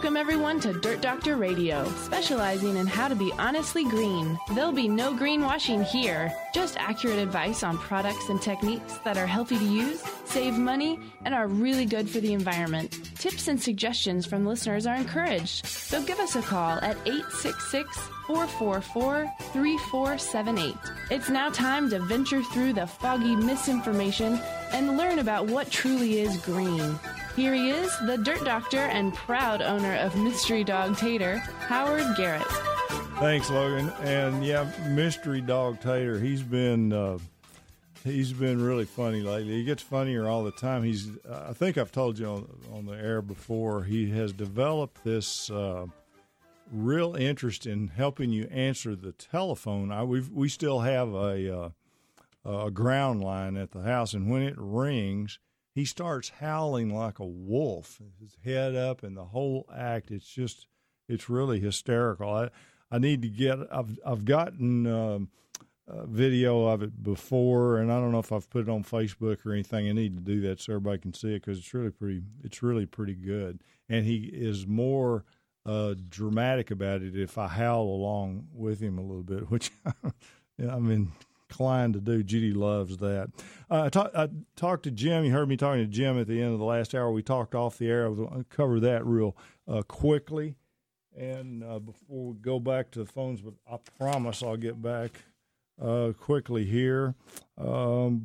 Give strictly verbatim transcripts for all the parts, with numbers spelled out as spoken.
Welcome everyone to Dirt Doctor Radio, specializing in how to be honestly green. There'll be no greenwashing here, just accurate advice on products and techniques that are healthy to use, save money, and are really good for the environment. Tips and suggestions from listeners are encouraged, so give us a call at eight six six, four four four, three four seven eight. It's now time to venture through the foggy misinformation and learn about what truly is green. Here he is, the Dirt Doctor and proud owner of Mystery Dog Tater, Howard Garrett. Thanks, Logan. And yeah, Mystery Dog Tater, he's been uh, he's been really funny lately. He gets funnier all the time. He's uh, I think I've told you on, on the air before, he has developed this uh, real interest in helping you answer the telephone. I, we we still have a uh, a ground line at the house, and when it rings, he starts howling like a wolf, his head up and the whole act. It's just, it's really hysterical. I, I need to get, I've, I've gotten um, a video of it before, and I don't know if I've put it on Facebook or anything. I need to do that so everybody can see it, because it's really pretty, it's really pretty good. And he is more uh, dramatic about it if I howl along with him a little bit, which I mean, inclined to do. Judy loves that. Uh, I, talk, I talked to Jim. You heard me talking to Jim at the end of the last hour. We talked off the air. I was going to cover that real uh, quickly. And uh, before we go back to the phones, but I promise I'll get back uh, quickly here. Um,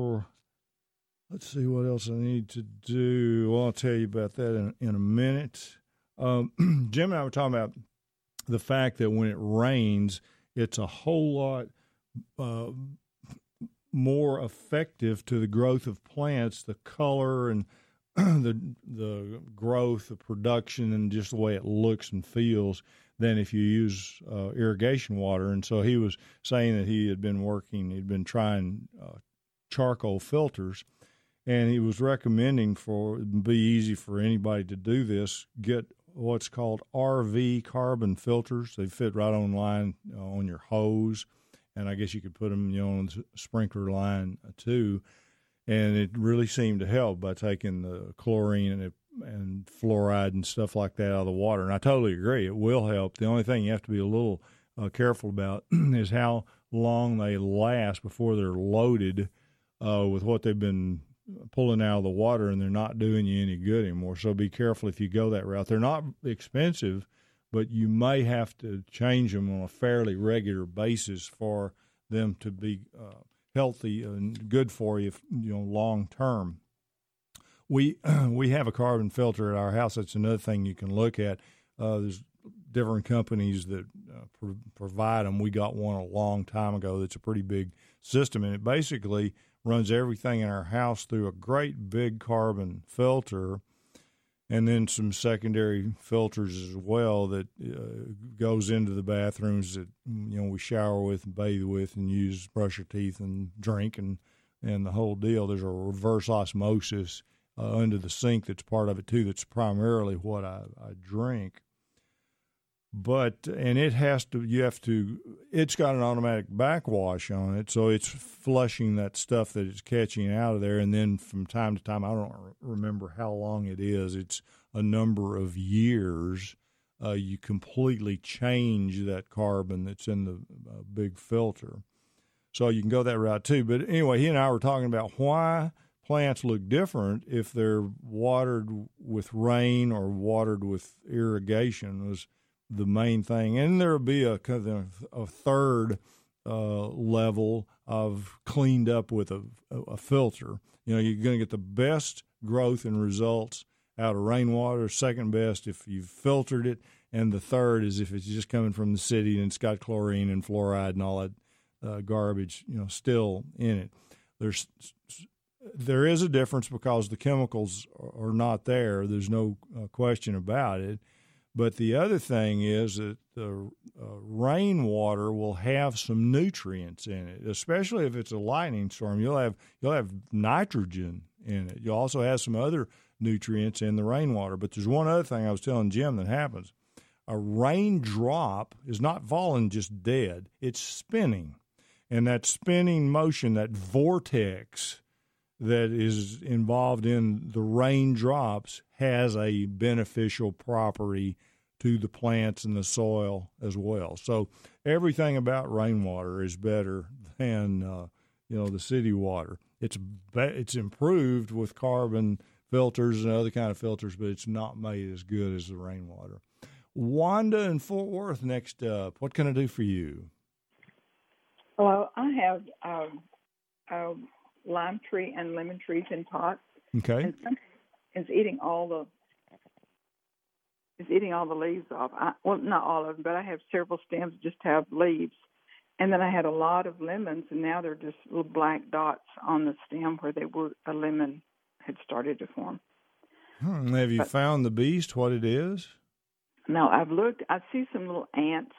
let's see what else I need to do. Well, I'll tell you about that in, in a minute. Um, Jim and I were talking about the fact that when it rains, it's a whole lot Uh, more effective to the growth of plants, the color and the the growth, the production, and just the way it looks and feels than if you use uh, irrigation water. And so he was saying that he had been working, he'd been trying uh, charcoal filters, and he was recommending for it be easy for anybody to do this, get what's called R V carbon filters. They fit right online uh, on your hose. And I guess you could put them, you know, on the sprinkler line too. And it really seemed to help by taking the chlorine and, it, and fluoride and stuff like that out of the water. And I totally agree. It will help. The only thing you have to be a little uh, careful about is how long they last before they're loaded uh, with what they've been pulling out of the water, and they're not doing you any good anymore. So be careful if you go that route. They're not expensive, but you may have to change them on a fairly regular basis for them to be uh, healthy and good for you, you know, long term. We we have a carbon filter at our house. That's another thing you can look at. Uh, there's different companies that uh, pro- provide them. We got one a long time ago that's a pretty big system, and it basically runs everything in our house through a great big carbon filter, and then some secondary filters as well that uh, goes into the bathrooms that, you know, we shower with and bathe with and use, brush our teeth and drink and, and the whole deal. There's a reverse osmosis uh, under the sink that's part of it too. That's primarily what I, I drink. But, and it has to, you have to, it's got an automatic backwash on it, so it's flushing that stuff that it's catching out of there. And then from time to time, I don't remember how long it is, it's a number of years, uh, you completely change that carbon that's in the uh, big filter. So you can go that route too. But anyway, he and I were talking about why plants look different if they're watered with rain or watered with irrigation was the main thing. And there will be a kind of a third uh, level of cleaned up with a, a filter. You know, you're going to get the best growth and results out of rainwater, second best if you've filtered it, and the third is if it's just coming from the city and it's got chlorine and fluoride and all that uh, garbage, you know, still in it. There's there is a difference because the chemicals are not there. There's no uh, question about it. But the other thing is that the uh, rainwater will have some nutrients in it, especially if it's a lightning storm. You'll have you'll have nitrogen in it. You'll also have some other nutrients in the rainwater. But there's one other thing I was telling Jim that happens. A raindrop is not falling just dead. It's spinning. And that spinning motion, that vortex that is involved in the raindrops has a beneficial property to the plants and the soil as well. So everything about rainwater is better than uh, you know the city water. It's it's improved with carbon filters and other kind of filters, but it's not made as good as the rainwater. Wanda in Fort Worth next up. What can I do for you? Well, I have um, a lime tree and lemon trees in pots. Okay. And some, it's eating all the it's eating all the leaves off. I, well, not all of them, but I have several stems that just have leaves. And then I had a lot of lemons, and now they're just little black dots on the stem where they were a lemon had started to form. Hmm. Have you but, found the beast, what it is? No, I've looked. I see some little ants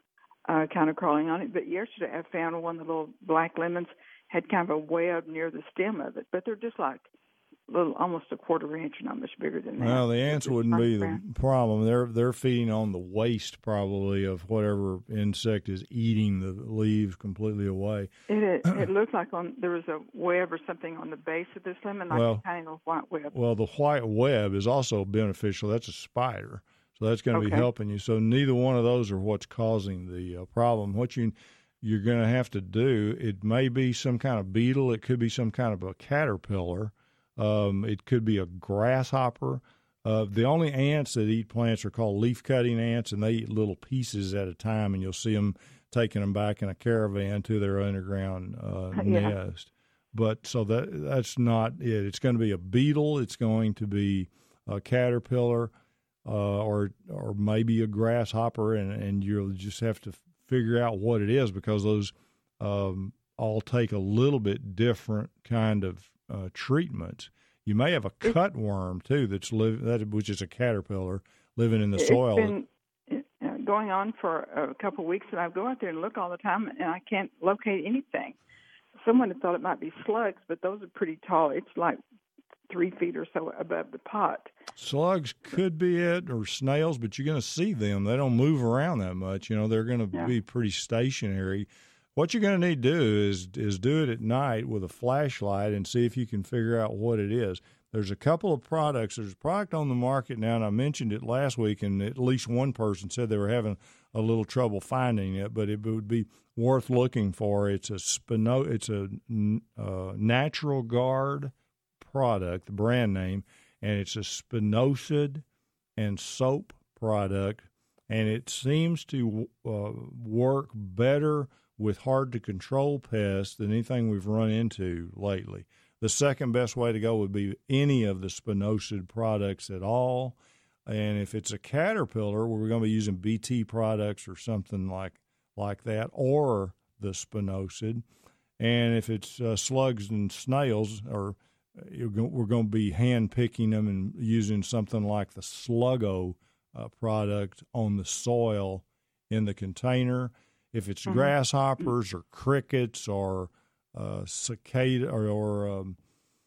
uh, kind of crawling on it. But yesterday I found one of the little black lemons had kind of a web near the stem of it. But they're just like little, almost a quarter inch, not much bigger than that. Well, the ants wouldn't be the problem. They're they're feeding on the waste probably of whatever insect is eating the leaves completely away. It it, it looked like on there was a web or something on the base of this lemon, like well, a tiny little white web. Well, the white web is also beneficial. That's a spider, so that's going to okay. be helping you. So neither one of those are what's causing the uh, problem. What you you're going to have to do, it may be some kind of beetle. It could be some kind of a caterpillar. Um, it could be a grasshopper. Uh, the only ants that eat plants are called leaf-cutting ants, and they eat little pieces at a time, and you'll see them taking them back in a caravan to their underground uh, yeah. nest. But so that that's not it. It's going to be a beetle. It's going to be a caterpillar, uh, or or maybe a grasshopper, and, and you'll just have to figure out what it is because those um, all take a little bit different kind of Uh, treatments. You may have a cutworm too that's live that which is a caterpillar living in the it's soil. It's been uh, going on for a couple of weeks, and I go out there and look all the time, and I can't locate anything. Someone had thought it might be slugs, but those are pretty tall. It's like three feet or so above the pot. Slugs could be it, or snails, but you're going to see them. They don't move around that much. You know, they're going to yeah. be pretty stationary. What you're going to need to do is is do it at night with a flashlight and see if you can figure out what it is. There's a couple of products. There's a product on the market now, and I mentioned it last week, and at least one person said they were having a little trouble finding it, but it would be worth looking for. It's a Spino, It's a uh, Natural Guard product, the brand name, and it's a spinosad and soap product, and it seems to uh, work better with hard-to-control pests than anything we've run into lately. The second best way to go would be any of the spinosad products at all. And if it's a caterpillar, we're going to be using B T products or something like like that, or the spinosad. And if it's uh, slugs and snails, or you're go- we're going to be hand-picking them and using something like the Sluggo uh, product on the soil in the container. If it's mm-hmm. grasshoppers or crickets or uh, cicada or, or um,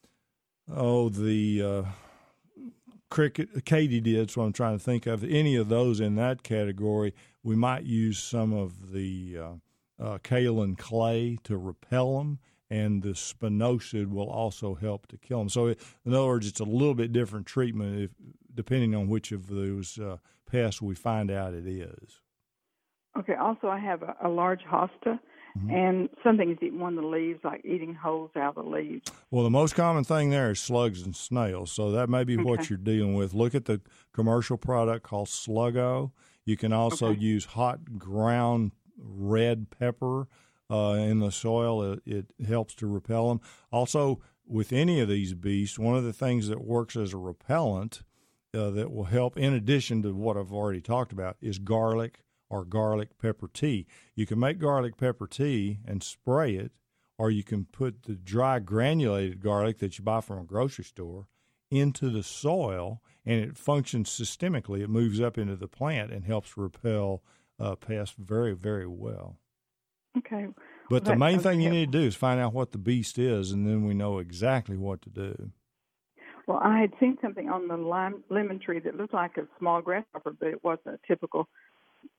oh the uh, cricket katydids, what I'm trying to think of, any of those in that category, we might use some of the uh, uh, kaolin clay to repel them, and the spinosad will also help to kill them. So, it, in other words, it's a little bit different treatment if, depending on which of those uh, pests we find out it is. Okay, also I have a, a large hosta, mm-hmm. and something is eating one of the leaves, like eating holes out of the leaves. Well, the most common thing there is slugs and snails, so that may be okay. what you're dealing with. Look at the commercial product called Sluggo. You can also okay. use hot ground red pepper uh, in the soil. It, it helps to repel them. Also, with any of these beasts, one of the things that works as a repellent uh, that will help, in addition to what I've already talked about, is garlic or garlic pepper tea. You can make garlic pepper tea and spray it, or you can put the dry granulated garlic that you buy from a grocery store into the soil, and it functions systemically. It moves up into the plant and helps repel uh, pests very, very well. Okay. But well, the main thing you need to do is find out what the beast is, and then we know exactly what to do. Well, I had seen something on the lime, lemon tree that looked like a small grasshopper, but it wasn't a typical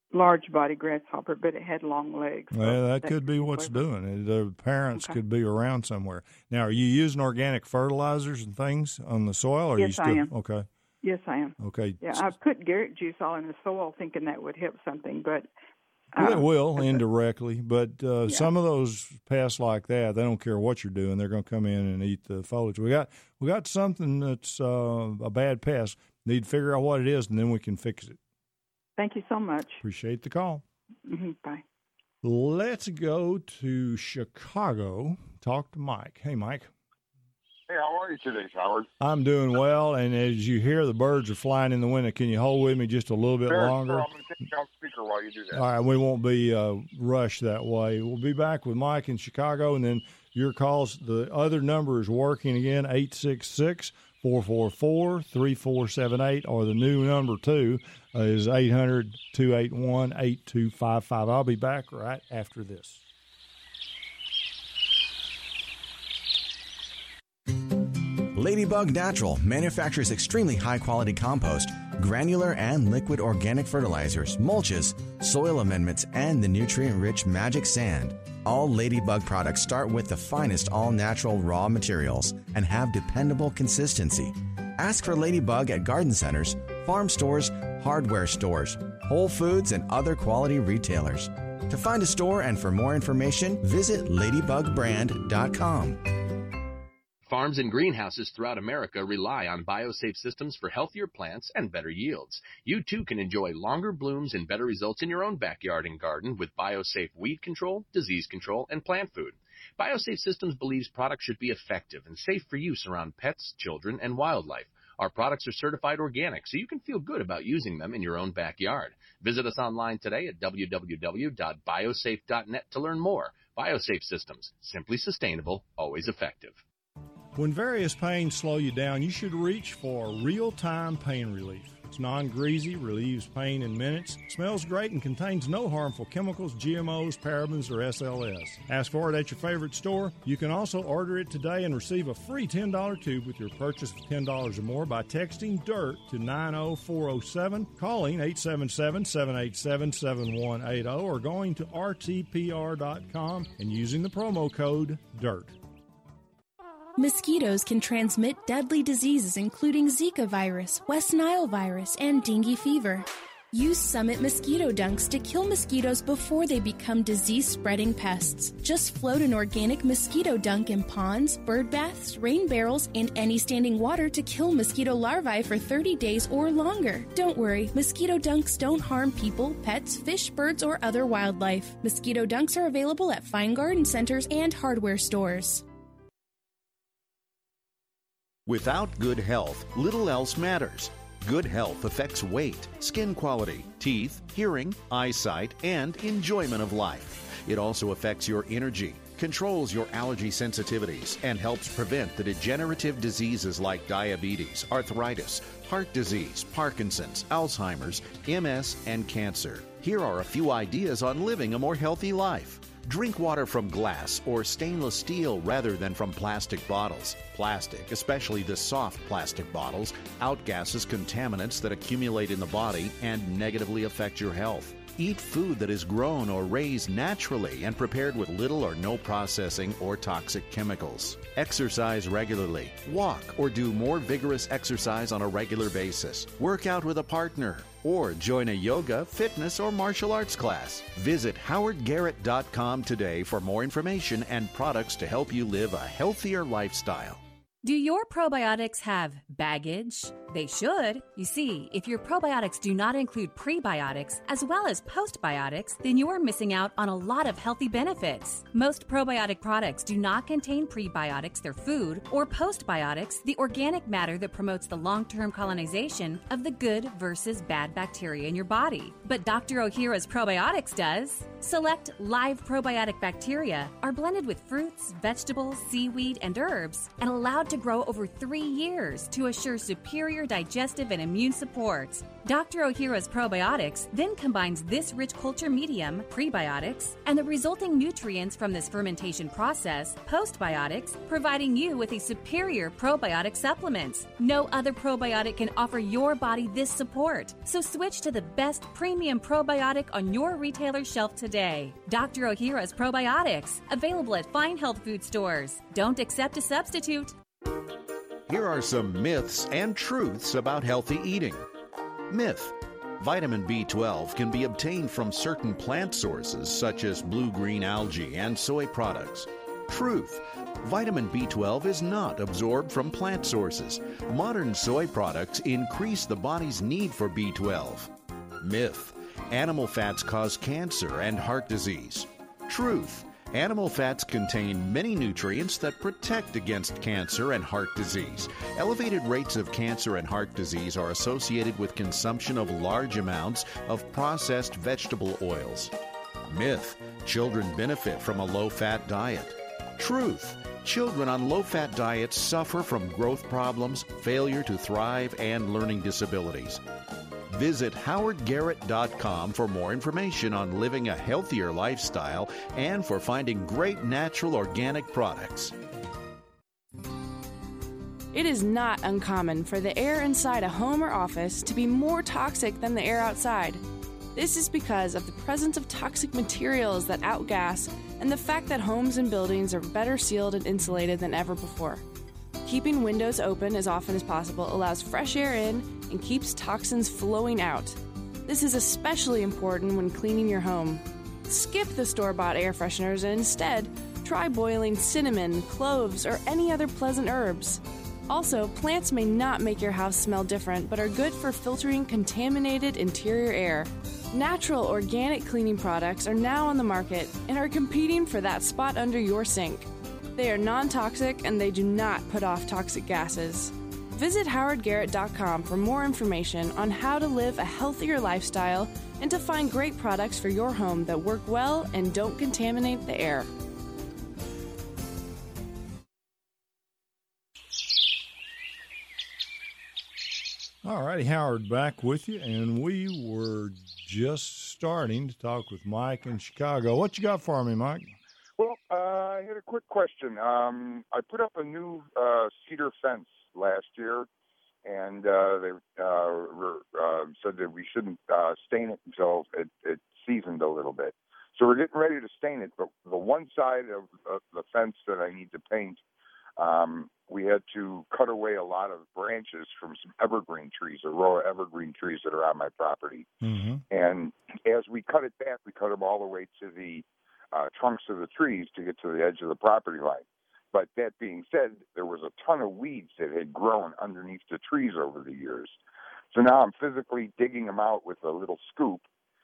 large body grasshopper, but it had long legs. So well, that could be what's doing it. The parents okay. could be around somewhere. Now, are you using organic fertilizers and things on the soil? Or are yes, you still, I am. Okay. Yes, I am. Okay. Yeah, I put Garrett juice all in the soil thinking that would help something, but... Uh, well, it will indirectly, but uh, yeah. some of those pests like that, they don't care what you're doing. They're going to come in and eat the foliage. We got we got something that's uh, a bad pest. Need to figure out what it is, and then we can fix it. Thank you so much. Appreciate the call. Mm-hmm. Bye. Let's go to Chicago. Talk to Mike. Hey, Mike. Hey, how are you today, Howard? I'm doing well, and as you hear the birds are flying in the window, can you hold with me just a little bit Sure, longer? Sure. I'm going to take you off speaker while you do that. All right, we won't be uh, rushed that way. We'll be back with Mike in Chicago, and then your calls. The other number is working again, eight six six, four four four, three four seven eight, or the new number, too, uh, is eight hundred, two eight one, eight two five five. I'll be back right after this. Ladybug Natural manufactures extremely high-quality compost, granular and liquid organic fertilizers, mulches, soil amendments, and the nutrient-rich Magic Sand. All Ladybug products start with the finest all-natural raw materials and have dependable consistency. Ask for Ladybug at garden centers, farm stores, hardware stores, Whole Foods, and other quality retailers. To find a store and for more information, visit ladybug brand dot com. Farms and greenhouses throughout America rely on BioSafe systems for healthier plants and better yields. You too can enjoy longer blooms and better results in your own backyard and garden with BioSafe weed control, disease control, and plant food. BioSafe Systems believes products should be effective and safe for use around pets, children, and wildlife. Our products are certified organic, so you can feel good about using them in your own backyard. Visit us online today at w w w dot biosafe dot net to learn more. BioSafe Systems, simply sustainable, always effective. When various pains slow you down, you should reach for real-time pain relief. It's non-greasy, relieves pain in minutes, smells great, and contains no harmful chemicals, G M Os, parabens, or S L S. Ask for it at your favorite store. You can also order it today and receive a free ten dollar tube with your purchase of ten dollars or more by texting DIRT to nine oh four oh seven, calling eight seven seven, seven eight seven, seven one eight zero, or going to r t p r dot com and using the promo code DIRT. Mosquitoes can transmit deadly diseases including Zika virus, West Nile virus, and dengue fever. Use Summit mosquito dunks to kill mosquitoes before they become disease-spreading pests. Just float an organic mosquito dunk in ponds, bird baths, rain barrels, and any standing water to kill mosquito larvae for thirty days or longer. Don't worry, mosquito dunks don't harm people, pets, fish, birds, or other wildlife. Mosquito dunks are available at fine garden centers and hardware stores. Without good health, little else matters. Good health affects weight, skin quality, teeth, hearing, eyesight, and enjoyment of life. It also affects your energy, controls your allergy sensitivities, and helps prevent the degenerative diseases like diabetes, arthritis, heart disease, Parkinson's, Alzheimer's, M S, and cancer. Here are a few ideas on living a more healthy life. Drink water from glass or stainless steel rather than from plastic bottles. Plastic, especially the soft plastic bottles, outgasses contaminants that accumulate in the body and negatively affect your health. Eat food that is grown or raised naturally and prepared with little or no processing or toxic chemicals. Exercise regularly. Walk or do more vigorous exercise on a regular basis. Work out with a partner or join a yoga, fitness, or martial arts class. Visit howard garrett dot com today for more information and products to help you live a healthier lifestyle. Do your probiotics have baggage? They should. You see, if your probiotics do not include prebiotics as well as postbiotics, then you are missing out on a lot of healthy benefits. Most probiotic products do not contain prebiotics, their food, or postbiotics, the organic matter that promotes the long-term colonization of the good versus bad bacteria in your body. But Doctor Ohhira's probiotics does. Select live probiotic bacteria are blended with fruits, vegetables, seaweed, and herbs and allowed to grow over three years to assure superior digestive and immune support. Doctor Ohhira's Probiotics then combines this rich culture medium, prebiotics, and the resulting nutrients from this fermentation process, postbiotics, providing you with a superior probiotic supplement. No other probiotic can offer your body this support, so switch to the best premium probiotic on your retailer shelf today. Doctor Ohhira's Probiotics, available at fine health food stores. Don't accept a substitute. Here are some myths and truths about healthy eating. Myth: vitamin B twelve can be obtained from certain plant sources such as blue-green algae and soy products. Truth: vitamin B twelve is not absorbed from plant sources. Modern soy products increase the body's need for B twelve. Myth: animal fats cause cancer and heart disease. Truth: animal fats contain many nutrients that protect against cancer and heart disease. Elevated rates of cancer and heart disease are associated with consumption of large amounts of processed vegetable oils. Myth: children benefit from a low-fat diet. Truth: children on low-fat diets suffer from growth problems, failure to thrive, and learning disabilities. Visit howard garrett dot com for more information on living a healthier lifestyle and for finding great natural organic products. It is not uncommon for the air inside a home or office to be more toxic than the air outside. This is because of the presence of toxic materials that outgas and the fact that homes and buildings are better sealed and insulated than ever before. Keeping windows open as often as possible allows fresh air in and keeps toxins flowing out. This is especially important when cleaning your home. Skip the store-bought air fresheners and instead try boiling cinnamon, cloves, or any other pleasant herbs. Also, plants may not make your house smell different, but are good for filtering contaminated interior air. Natural organic cleaning products are now on the market and are competing for that spot under your sink. They are non-toxic and they do not put off toxic gases. Visit howard garrett dot com for more information on how to live a healthier lifestyle and to find great products for your home that work well and don't contaminate the air. All righty, Howard back with you, and we were just starting to talk with Mike in Chicago. What you got for me, Mike? Well, uh, I had a quick question. Um, I put up a new uh, cedar fence last year, and uh, they uh, were, uh, said that we shouldn't uh, stain it until it, it seasoned a little bit. So we're getting ready to stain it, but the one side of, of the fence that I need to paint, um, we had to cut away a lot of branches from some evergreen trees, a row of evergreen trees that are on my property. Mm-hmm. And as we cut it back, we cut them all the way to the uh, trunks of the trees to get to the edge of the property line. But that being said, there was a ton of weeds that had grown underneath the trees over the years. So now I'm physically digging them out with a little scoop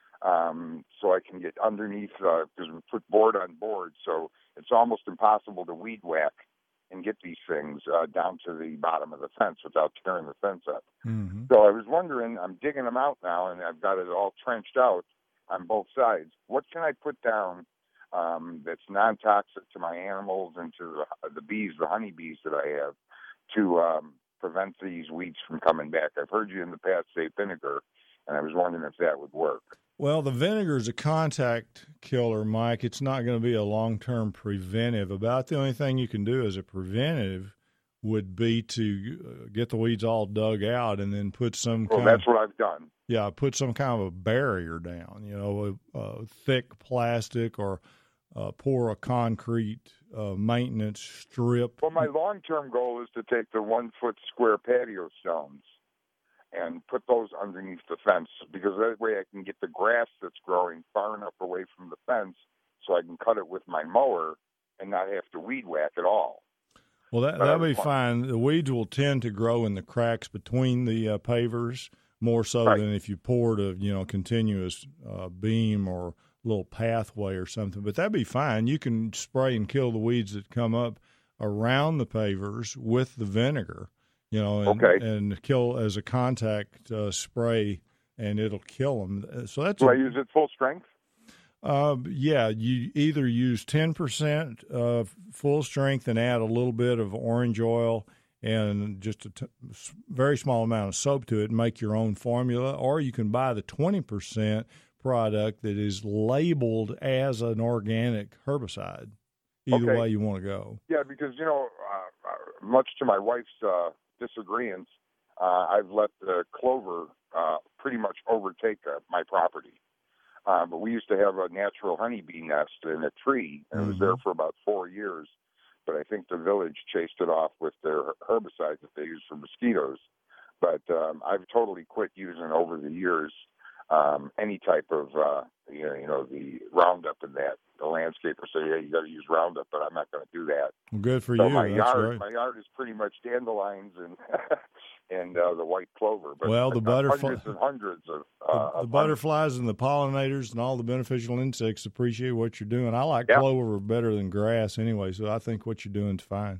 um, so I can get underneath, because uh, we put board on board, so it's almost impossible to weed whack and get these things uh, down to the bottom of the fence without tearing the fence up. Mm-hmm. So I was wondering, I'm digging them out now, and I've got it all trenched out on both sides. What can I put down um, that's non-toxic to my animals and to the, the bees, the honeybees that I have, to um, prevent these weeds from coming back? I've heard you in the past say vinegar, and I was wondering if that would work. Well, the vinegar is a contact killer, Mike. It's not going to be a long-term preventive. About the only thing you can do as a preventive would be to get the weeds all dug out and then put some well, kind that's of, what I've done. Yeah, put some kind of a barrier down, you know, a, a thick plastic, or uh, pour a concrete uh, maintenance strip. Well, my long-term goal is to take the one-foot square patio stones and put those underneath the fence, because that way I can get the grass that's growing far enough away from the fence so I can cut it with my mower and not have to weed whack at all. Well, that, that'll be fine. The weeds will tend to grow in the cracks between the uh, pavers more so right. than if you poured a, you know, continuous uh, beam or little pathway or something. But that'd be fine. You can spray and kill the weeds that come up around the pavers with the vinegar. You know, and, okay. and kill as a contact uh, spray, and it'll kill them. So that's. Do a, I use it full strength? Uh, yeah, you either use ten percent uh, full strength and add a little bit of orange oil and just a t- very small amount of soap to it and make your own formula, or you can buy the twenty percent product that is labeled as an organic herbicide. Either okay. way you want to go. Yeah, because, you know, uh, much to my wife's uh, disagreement, uh, I've let the clover uh, pretty much overtake uh, my property. Uh, but we used to have a natural honeybee nest in a tree, and mm-hmm. it was there for about four years. But I think the village chased it off with their herbicide that they use for mosquitoes. But um, I've totally quit using over the years um, any type of, uh, you know, you know, the Roundup and that. The landscaper say, yeah, you got to use Roundup, but I'm not going to do that. Well, good for so you. My That's yard, right. my yard is pretty much dandelions and and uh, the white clover. But well, the butterfly, hundreds and hundreds of uh, the, the of butterflies and the pollinators and all the beneficial insects appreciate what you're doing. I like yeah. clover better than grass anyway, so I think what you're doing is fine.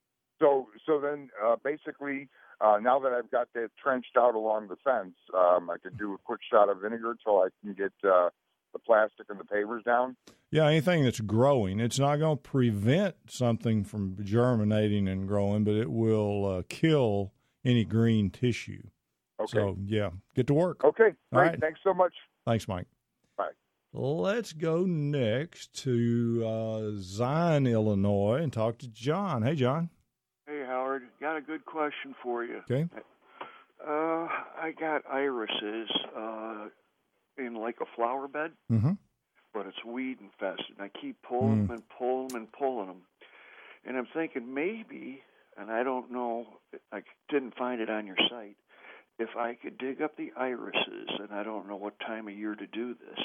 So, so then uh, basically, uh, now that I've got that trenched out along the fence, um, I could do a quick shot of vinegar till I can get uh, the plastic and the pavers down. Yeah, anything that's growing, it's not going to prevent something from germinating and growing, but it will uh, kill any green tissue. Okay. So, yeah, get to work. Okay, All great. right. Thanks so much. Thanks, Mike. Bye. Let's go next to uh, Zion, Illinois, and talk to John. Hey, John. Hey, Howard. Got a good question for you. Okay. Uh, I got irises uh, in like a flower bed, mm-hmm. but it's weed infested. I keep pulling mm. them and pulling them and pulling them. And I'm thinking maybe, and I don't know, I didn't find it on your site, if I could dig up the irises, and I don't know what time of year to do this,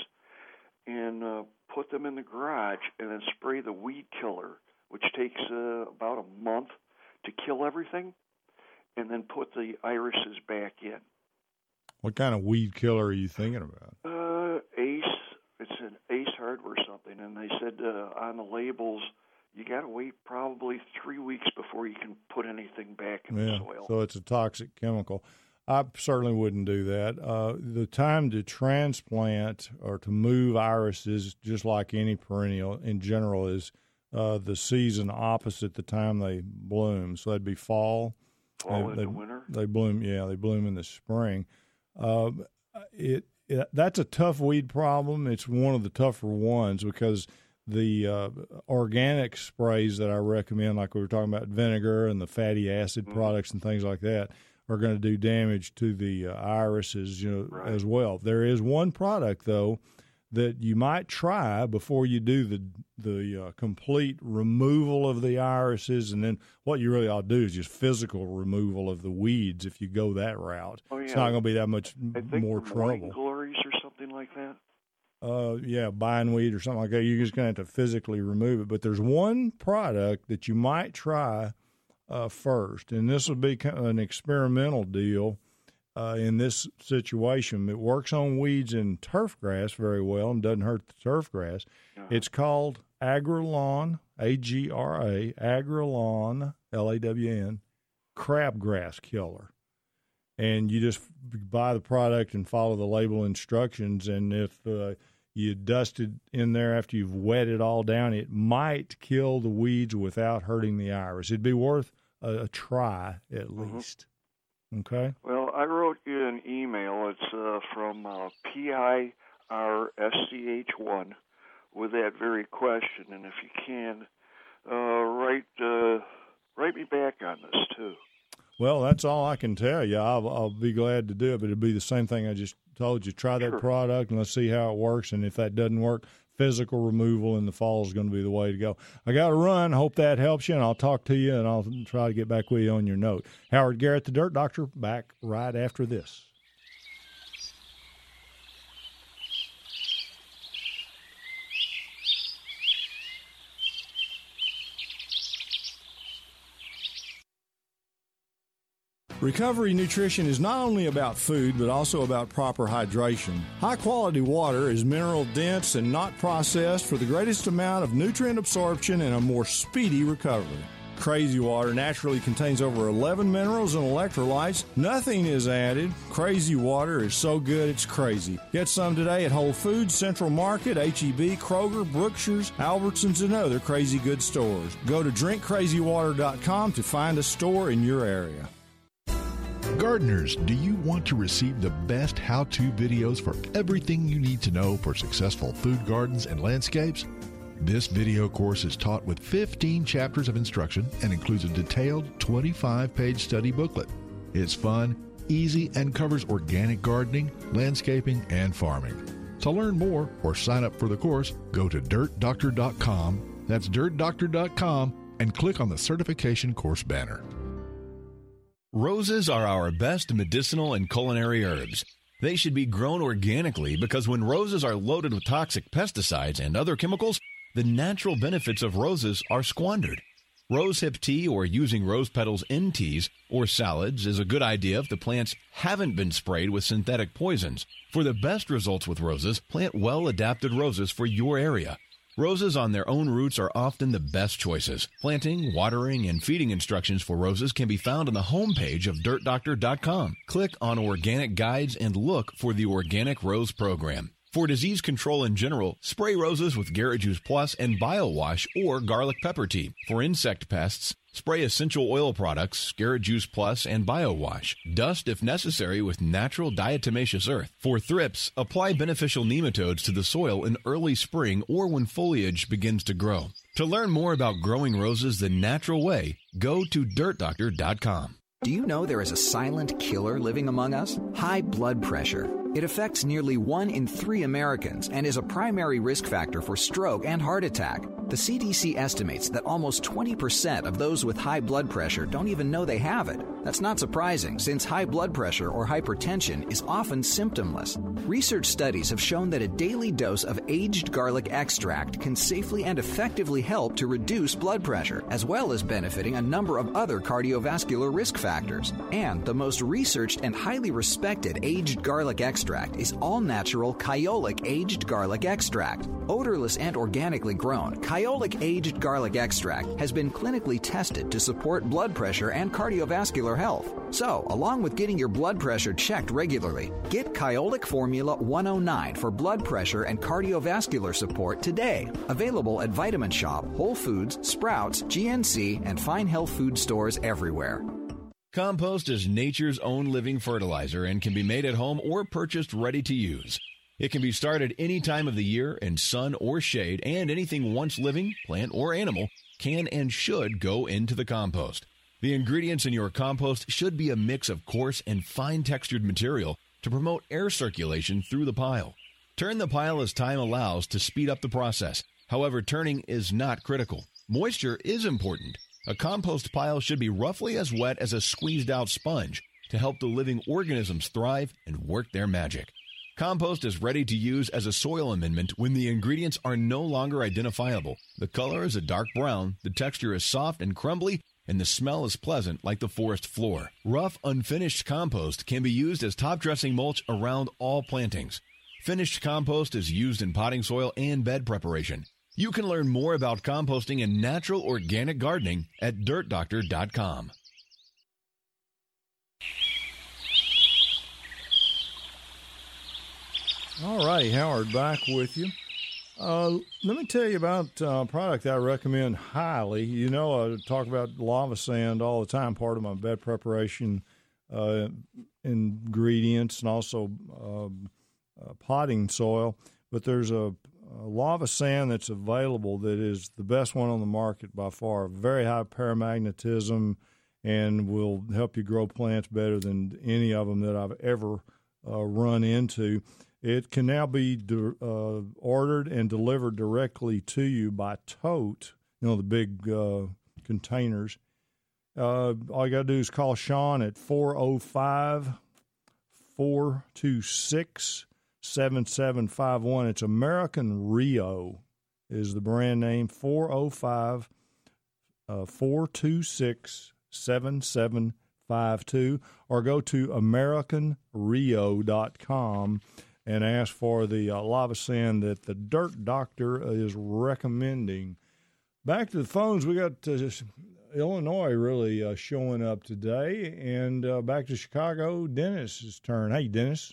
and uh, put them in the garage and then spray the weed killer, which takes uh, about a month to kill everything, and then put the irises back in. What kind of weed killer are you thinking about? Uh, Ace. It's an Ace Hardware something, and they said uh, on the labels you got to wait probably three weeks before you can put anything back in yeah, the soil. So it's a toxic chemical. I certainly wouldn't do that. Uh, the time to transplant or to move irises, just like any perennial in general, is uh, the season opposite the time they bloom. So that'd be fall. Fall they, into they, winter? They bloom, yeah, they bloom in the spring. Uh, it, it that's a tough weed problem. It's one of the tougher ones because the uh, organic sprays that I recommend, like we were talking about vinegar and the fatty acid mm-hmm. products and things like that, are going to do damage to the uh, irises, you know, right. as well. There is one product though that you might try before you do the the uh, complete removal of the irises, and then what you really ought to do is just physical removal of the weeds. If you go that route, oh, yeah. it's not going to be that much I think more trouble. Glories or something like that. Uh, yeah, bindweed or something like that. You're just going to have to physically remove it. But there's one product that you might try uh, first, and this would be kind of an experimental deal. Uh, in this situation, it works on weeds and turf grass very well and doesn't hurt the turf grass. Uh-huh. It's called Agralawn, A G R A, Agralawn, L A W N, crabgrass killer. And you just buy the product and follow the label instructions, and if uh, you dust it in there after you've wet it all down, it might kill the weeds without hurting the iris. It'd be worth a, a try at uh-huh. least. Okay? Well, I wrote you an email. It's uh, from uh, P I R S C H one with that very question. And if you can, uh, write uh, write me back on this, too. Well, that's all I can tell you. I'll, I'll be glad to do it, but it'll be the same thing I just told you. Try that sure. product, and let's see how it works. And if that doesn't work, physical removal in the fall is going to be the way to go. I got to run. Hope that helps you, and I'll talk to you, and I'll try to get back with you on your note. Howard Garrett, the Dirt Doctor, back right after this. Recovery nutrition is not only about food, but also about proper hydration. High-quality water is mineral-dense and not processed for the greatest amount of nutrient absorption and a more speedy recovery. Crazy Water naturally contains over eleven minerals and electrolytes. Nothing is added. Crazy Water is so good it's crazy. Get some today at Whole Foods, Central Market, H E B, Kroger, Brookshire's, Albertsons, and other Crazy Good stores. Go to drink crazy water dot com to find a store in your area. Gardeners, do you want to receive the best how-to videos for everything you need to know for successful food gardens and landscapes? This video course is taught with fifteen chapters of instruction and includes a detailed twenty-five page study booklet. It's fun, easy, and covers organic gardening, landscaping, and farming. To learn more or sign up for the course, go to dirt doctor dot com. That's dirt doctor dot com and click on the certification course banner. Roses are our best medicinal and culinary herbs. They should be grown organically because when roses are loaded with toxic pesticides and other chemicals, the natural benefits of roses are squandered. Rosehip tea or using rose petals in teas or salads is a good idea if the plants haven't been sprayed with synthetic poisons. For the best results with roses, plant well-adapted roses for your area. Roses on their own roots are often the best choices. Planting, watering, and feeding instructions for roses can be found on the homepage of dirt doctor dot com. Click on Organic Guides and look for the Organic Rose Program. For disease control in general, spray roses with Garrett Juice Plus and BioWash or garlic pepper tea. For insect pests, spray essential oil products, Garrett Juice Plus, and BioWash. Dust if necessary with natural diatomaceous earth. For thrips, apply beneficial nematodes to the soil in early spring or when foliage begins to grow. To learn more about growing roses the natural way, go to dirt doctor dot com. Do you know there is a silent killer living among us? High blood pressure. It affects nearly one in three Americans and is a primary risk factor for stroke and heart attack. The C D C estimates that almost twenty percent of those with high blood pressure don't even know they have it. That's not surprising, since high blood pressure or hypertension is often symptomless. Research studies have shown that a daily dose of aged garlic extract can safely and effectively help to reduce blood pressure, as well as benefiting a number of other cardiovascular risk factors. And the most researched and highly respected aged garlic extract is all-natural Kyolic aged garlic extract. Odorless and organically grown, Kyolic aged garlic extract has been clinically tested to support blood pressure and cardiovascular health. So, along with getting your blood pressure checked regularly, get Kyolic Formula one oh nine for blood pressure and cardiovascular support today. Available at Vitamin Shop, Whole Foods, Sprouts, G N C, and fine health food stores everywhere. Compost is nature's own living fertilizer and can be made at home or purchased ready to use. It can be started any time of the year in sun or shade, and anything once living, plant or animal, can and should go into the compost. The ingredients in your compost should be a mix of coarse and fine-textured material to promote air circulation through the pile. Turn the pile as time allows to speed up the process. However, turning is not critical. Moisture is important. A compost pile should be roughly as wet as a squeezed-out sponge to help the living organisms thrive and work their magic. Compost is ready to use as a soil amendment when the ingredients are no longer identifiable. The color is a dark brown, the texture is soft and crumbly, and the smell is pleasant like the forest floor. Rough, unfinished compost can be used as top-dressing mulch around all plantings. Finished compost is used in potting soil and bed preparation. You can learn more about composting and natural organic gardening at dirt doctor dot com. All right, Howard, back with you. Uh, let me tell you about uh, a product I recommend highly. You know, I talk about lava sand all the time, part of my bed preparation uh, ingredients, and also uh, uh, potting soil. But there's a, a lava sand that's available that is the best one on the market by far. Very high paramagnetism and will help you grow plants better than any of them that I've ever uh, run into. It can now be de- uh, ordered and delivered directly to you by tote, you know, the big uh, containers. Uh, all you got to do is call Sean at four oh five, four two six, seven seven five one. It's American Rio is the brand name, four oh five, four two six, seven seven five two, or go to american rio dot com and ask for the uh, lava sand that the Dirt Doctor is recommending. Back to the phones, we got uh, Illinois really uh, showing up today. And uh, back to Chicago, Dennis's turn. Hey, Dennis.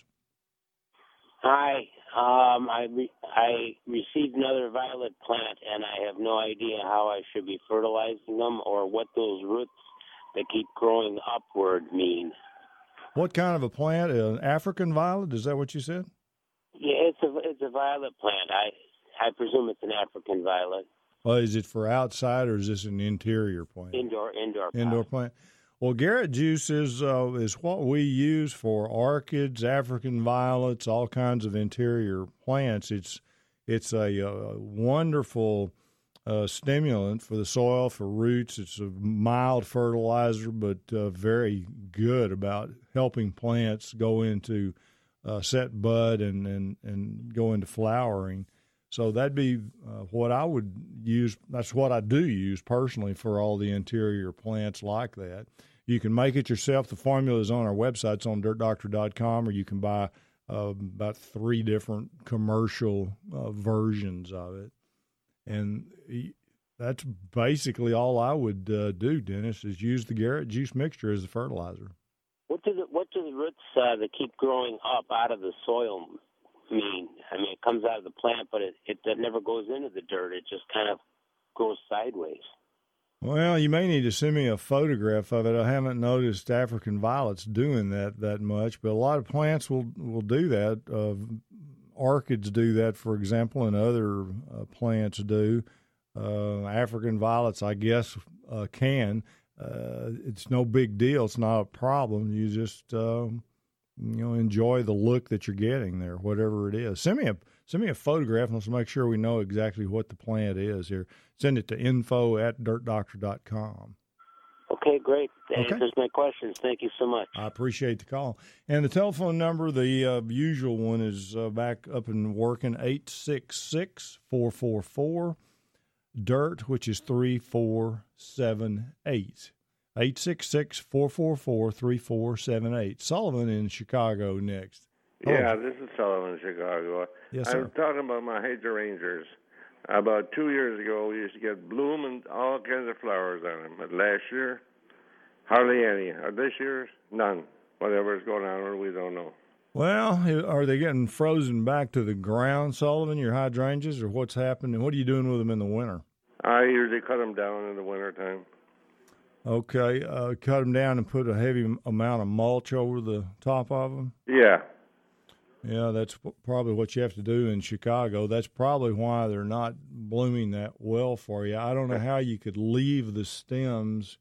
Hi. Um, I re- I received another violet plant, and I have no idea how I should be fertilizing them or what those roots that keep growing upward mean. What kind of a plant? An African violet? Is that what you said? Yeah, it's a it's a violet plant. I I presume it's an African violet. Well, is it for outside or is this an interior plant? Indoor indoor Indoor plant. Well, Garrett juice is uh, is what we use for orchids, African violets, all kinds of interior plants. It's it's a, a wonderful uh, stimulant for the soil, for roots. It's a mild fertilizer, but uh, very good about helping plants go into uh, set bud and, and, and go into flowering. So that'd be uh, what I would use. That's what I do use personally for all the interior plants like that. You can make it yourself. The formula is on our website. It's on dirt doctor dot com, or you can buy uh, about three different commercial uh, versions of it. And that's basically all I would uh, do, Dennis, is use the Garrett juice mixture as the fertilizer. What do the what do the roots uh, that keep growing up out of the soil mean? I mean, it comes out of the plant, but it, it that never goes into the dirt. It just kind of goes sideways. Well, you may need to send me a photograph of it. I haven't noticed African violets doing that that much, but a lot of plants will, will do that. Uh, orchids do that, for example, and other uh, plants do. Uh, African violets, I guess, uh, can. Uh, it's no big deal. It's not a problem. You just uh, you know enjoy the look that you're getting there, whatever it is. Send me a send me a photograph, and let's make sure we know exactly what the plant is here. Send it to info at dirt doctor dot com. Okay, great. That Okay. answers my questions. Thank you so much. I appreciate the call. And the telephone number, the uh, usual one, is uh, back up and working, eight six six, four four four, D I R T, which is three four seven eight. eight six six, four four four, three four seven eight. Sullivan in Chicago next. Yeah, this is Sullivan, Chicago. Yes, I'm sir. talking about my hydrangeas. About two years ago, we used to get bloom and all kinds of flowers on them. But last year, hardly any. Or this year, none. Whatever's going on, we don't know. Well, are they getting frozen back to the ground, Sullivan, your hydrangeas, or what's happening? What are you doing with them in the winter? I usually cut them down in the wintertime. Okay, uh, cut them down and put a heavy amount of mulch over the top of them? Yeah. Yeah, that's probably what you have to do in Chicago. That's probably why they're not blooming that well for you. I don't know how you could leave the stems.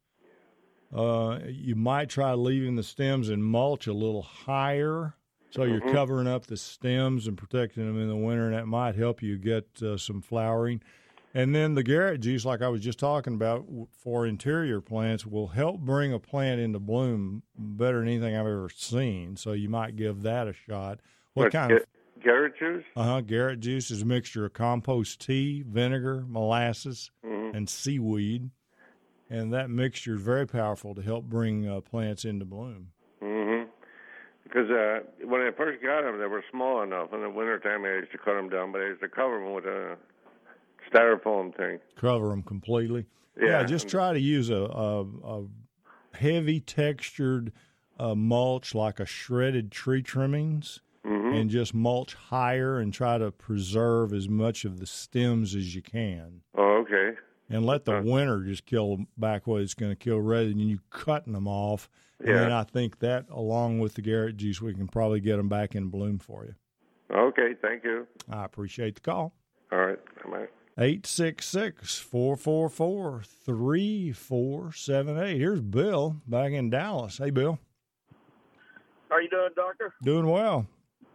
Uh, you might try leaving the stems in mulch a little higher, so you're Mhm. covering up the stems and protecting them in the winter, and that might help you get uh, some flowering. And then the Garrett juice, like I was just talking about, w- for interior plants, will help bring a plant into bloom better than anything I've ever seen. So you might give that a shot. What, What, kind Ga- of Garrett juice? Uh-huh. Garrett juice is a mixture of compost tea, vinegar, molasses, Mhm. and seaweed. And that mixture is very powerful to help bring uh, plants into bloom. Mm-hmm. Because uh, when I first got them, they were small enough. In the wintertime, I used to cut them down, but I used to cover them with a styrofoam thing. Cover them completely. Yeah. just try to use a, a, a heavy textured uh, mulch like a shredded tree trimmings. Mm-hmm. And just mulch higher and try to preserve as much of the stems as you can. Oh, okay. And let the winter just kill back what it's going to kill rather than you cutting them off. And Yeah. then I think that, along with the Garrett juice, we can probably get them back in bloom for you. Okay, thank you. I appreciate the call. All right. Bye. eight six six, four four four, three four seven eight. Here's Bill back in Dallas. Hey, Bill. How are you doing, Doctor? Doing well.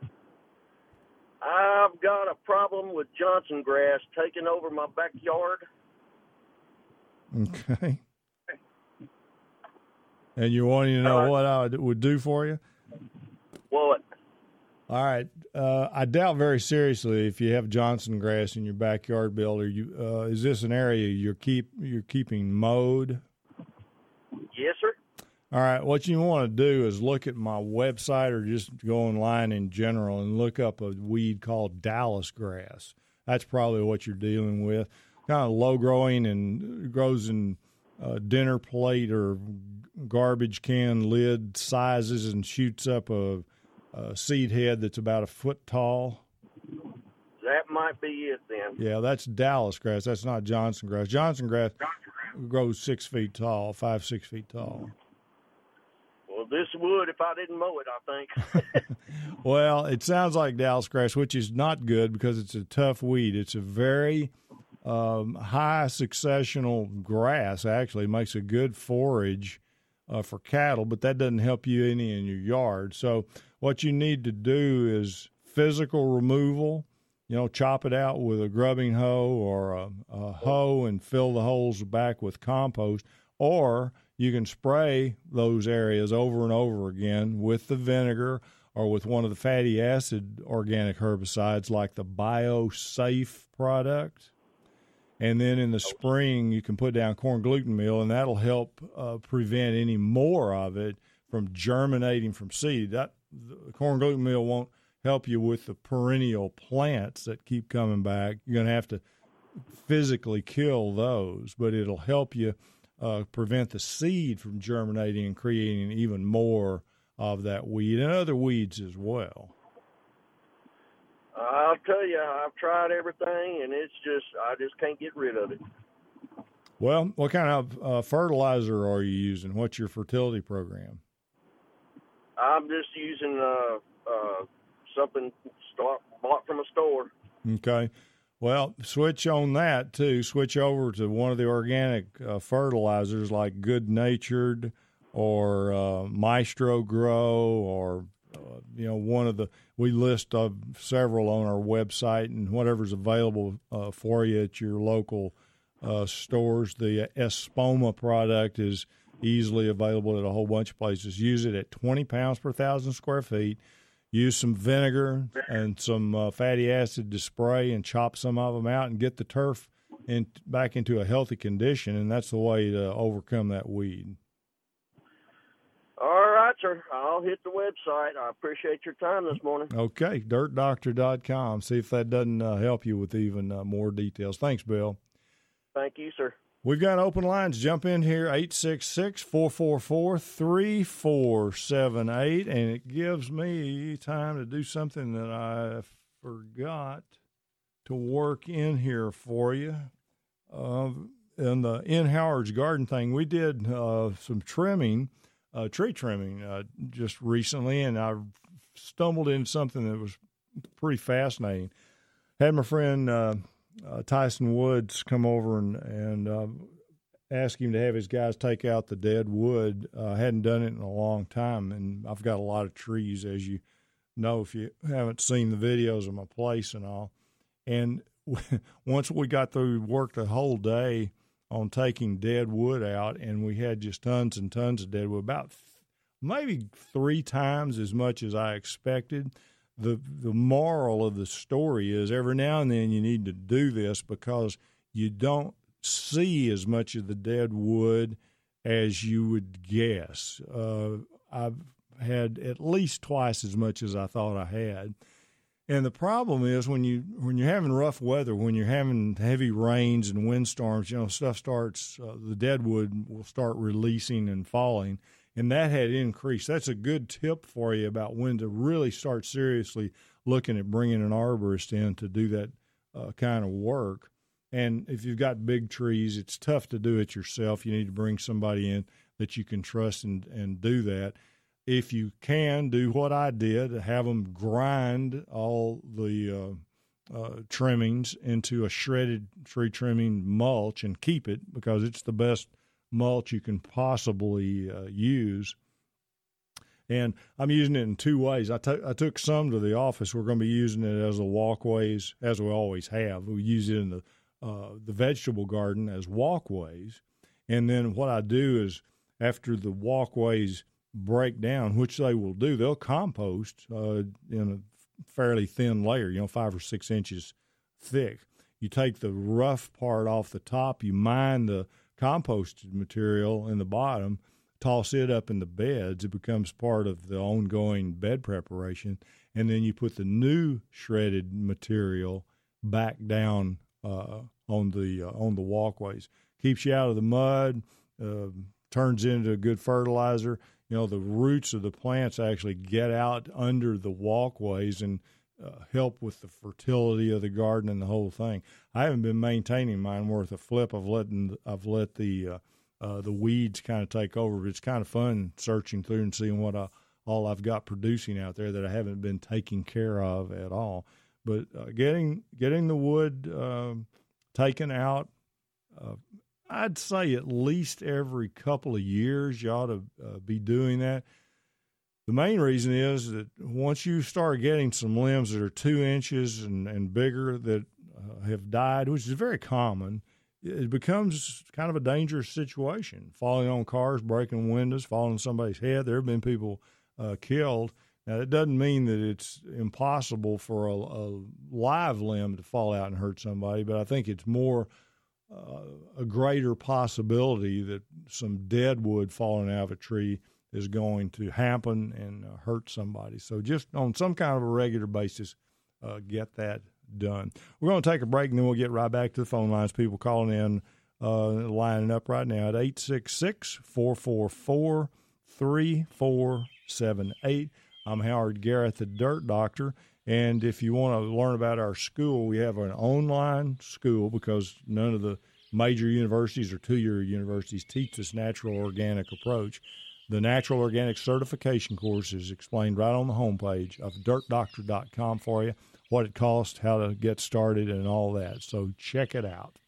I've got a problem with Johnson grass taking over my backyard. Okay. And you wanting to know what I would- would do for you? What? All right. Uh, I doubt very seriously if you have Johnson grass in your backyard, Bill. Are you? Uh, is this an area you're keep you're keeping mowed? Yes, sir. All right. What you want to do is look at my website or just go online in general and look up a weed called Dallas grass. That's probably what you're dealing with. Kind of low growing and grows in uh, dinner plate or garbage can lid sizes and shoots up a, a seed head that's about a foot tall. That might be it then. Yeah, that's Dallas grass. That's not Johnson grass. Johnson grass grows six feet tall, five, six feet tall. Well, this would if I didn't mow it, I think. Well, it sounds like Dallas grass, which is not good because it's a tough weed. It's a very um, high successional grass, actually. It makes a good forage uh, for cattle, but that doesn't help you any in your yard. So what you need to do is physical removal. You know, chop it out with a grubbing hoe or a, a hoe and fill the holes back with compost. Or you can spray those areas over and over again with the vinegar or with one of the fatty acid organic herbicides like the BioSafe product. And then in the spring, you can put down corn gluten meal, and that'll help uh, prevent any more of it from germinating from seed. That the corn gluten meal won't help you with the perennial plants that keep coming back. You're going to have to physically kill those, but it'll help you uh, prevent the seed from germinating and creating even more of that weed and other weeds as well. I'll tell you, I've tried everything, and it's just, I just can't get rid of it. Well, what kind of uh, fertilizer are you using? What's your fertility program? I'm just using uh, uh, something start, bought from a store. Okay. Well, switch on that, too. Switch over to one of the organic uh, fertilizers like Good Natured or uh, Maestro Grow or, uh, you know, one of the – we list uh, several on our website and whatever's available uh, for you at your local uh, stores. The Espoma product is easily available at a whole bunch of places. Use it at twenty pounds per thousand square feet. Use some vinegar and some uh, fatty acid to spray and chop some of them out and get the turf in, back into a healthy condition, and that's the way to overcome that weed. All right, sir. I'll hit the website. I appreciate your time this morning. Okay, dirt doctor dot com. See if that doesn't uh, help you with even uh, more details. Thanks, Bill. Thank you, sir. We've got open lines. Jump in here, eight six six, four four four, three four seven eight, and it gives me time to do something that I forgot to work in here for you. Uh, in the in Howard's Garden thing, we did uh, some trimming, uh, tree trimming uh, just recently, and I stumbled into something that was pretty fascinating. Had my friend uh, Uh, Tyson Woods come over and, and uh, ask him to have his guys take out the dead wood. I uh, hadn't done it in a long time, and I've got a lot of trees, as you know, if you haven't seen the videos of my place and all. And once we got through, worked a whole day on taking dead wood out, and we had just tons and tons of dead wood, about maybe three times as much as I expected. The the moral of the story is every now and then you need to do this because you don't see as much of the dead wood as you would guess. Uh, I've had at least twice as much as I thought I had. And the problem is when, you, when you're having rough weather, when you're having heavy rains and windstorms, you know, stuff starts, uh, the dead wood will start releasing and falling. And that had increased. That's a good tip for you about when to really start seriously looking at bringing an arborist in to do that uh, kind of work. And if you've got big trees, it's tough to do it yourself. You need to bring somebody in that you can trust and, and do that. If you can, do what I did, have them grind all the uh, uh, trimmings into a shredded tree trimming mulch and keep it because it's the best mulch you can possibly uh, use. And I'm using it in two ways. I, t- I took some to the office. We're going to be using it as a walkways, as we always have. We use it in the uh, the vegetable garden as walkways. And then what I do is after the walkways break down, which they will do, they'll compost uh, in a fairly thin layer, you know, five or six inches thick. You take the rough part off the top, you mine the composted material in the bottom, toss it up in the beds. It becomes part of the ongoing bed preparation. And then you put the new shredded material back down uh, on the uh, on the walkways. Keeps you out of the mud. uh, turns into a good fertilizer. You know, the roots of the plants actually get out under the walkways and uh, help with the fertility of the garden and the whole thing. I haven't been maintaining mine worth a flip. I've let I've let the uh, uh, the weeds kind of take over. But it's kind of fun searching through and seeing what I, all I've got producing out there that I haven't been taking care of at all. But uh, getting getting the wood um, taken out. Uh, I'd say at least every couple of years you ought to uh, be doing that. The main reason is that once you start getting some limbs that are two inches and, and bigger that uh, have died, which is very common, it becomes kind of a dangerous situation. Falling on cars, breaking windows, falling on somebody's head. There have been people uh, killed. Now, that doesn't mean that it's impossible for a, a live limb to fall out and hurt somebody, but I think it's more Uh, a greater possibility that some dead wood falling out of a tree is going to happen and uh, hurt somebody. So just on some kind of a regular basis, uh, get that done. We're going to take a break, and then we'll get right back to the phone lines. People calling in, uh, lining up right now at eight six six, four four four, three four seven eight. I'm Howard Garrett, the Dirt Doctor. And if you want to learn about our school, we have an online school because none of the major universities or two-year universities teach this natural organic approach. The Natural Organic Certification course is explained right on the homepage of dirt doctor dot com for you, what it costs, how to get started, and all that. So check it out.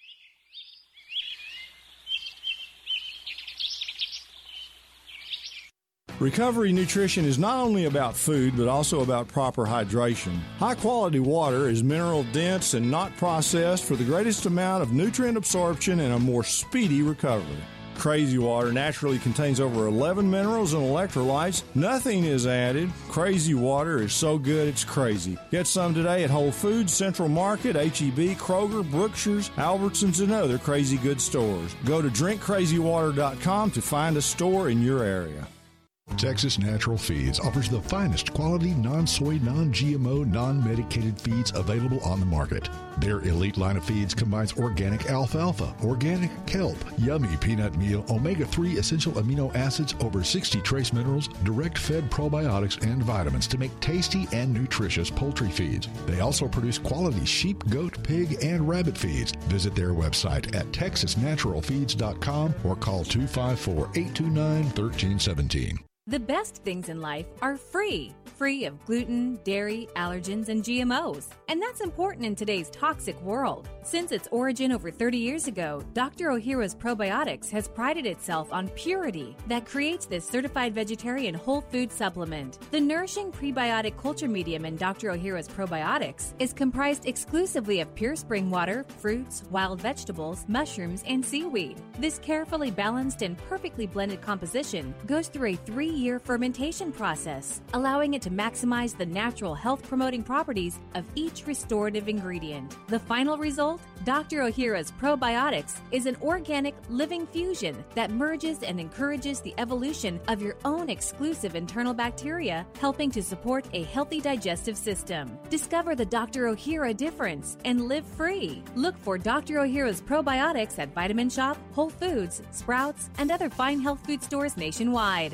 Recovery nutrition is not only about food, but also about proper hydration. High-quality water is mineral-dense and not processed for the greatest amount of nutrient absorption and a more speedy recovery. Crazy Water naturally contains over eleven minerals and electrolytes. Nothing is added. Crazy Water is so good it's crazy. Get some today at Whole Foods, Central Market, H E B, Kroger, Brookshire's, Albertsons, and other Crazy Good stores. Go to drink crazy water dot com to find a store in your area. Texas Natural Feeds offers the finest quality non-soy, non-G M O, non-medicated feeds available on the market. Their elite line of feeds combines organic alfalfa, organic kelp, yummy peanut meal, omega three essential amino acids, over sixty trace minerals, direct-fed probiotics, and vitamins to make tasty and nutritious poultry feeds. They also produce quality sheep, goat, pig, and rabbit feeds. Visit their website at texas natural feeds dot com or call two five four, eight two nine, one three one seven. The best things in life are free. Free of gluten, dairy, allergens, and G M Os. And that's important in today's toxic world. Since its origin over thirty years ago, Doctor Ohhira's Probiotics has prided itself on purity that creates this certified vegetarian whole food supplement. The nourishing prebiotic culture medium in Doctor Ohhira's Probiotics is comprised exclusively of pure spring water, fruits, wild vegetables, mushrooms, and seaweed. This carefully balanced and perfectly blended composition goes through a three-year fermentation process, allowing it to maximize the natural health-promoting properties of each restorative ingredient. The final result? Doctor Ohhira's Probiotics is an organic living fusion that merges and encourages the evolution of your own exclusive internal bacteria, helping to support a healthy digestive system. Discover the Doctor Ohhira difference and live free. Look for Doctor Ohhira's Probiotics at Vitamin Shop, Whole Foods, Sprouts, and other fine health food stores nationwide.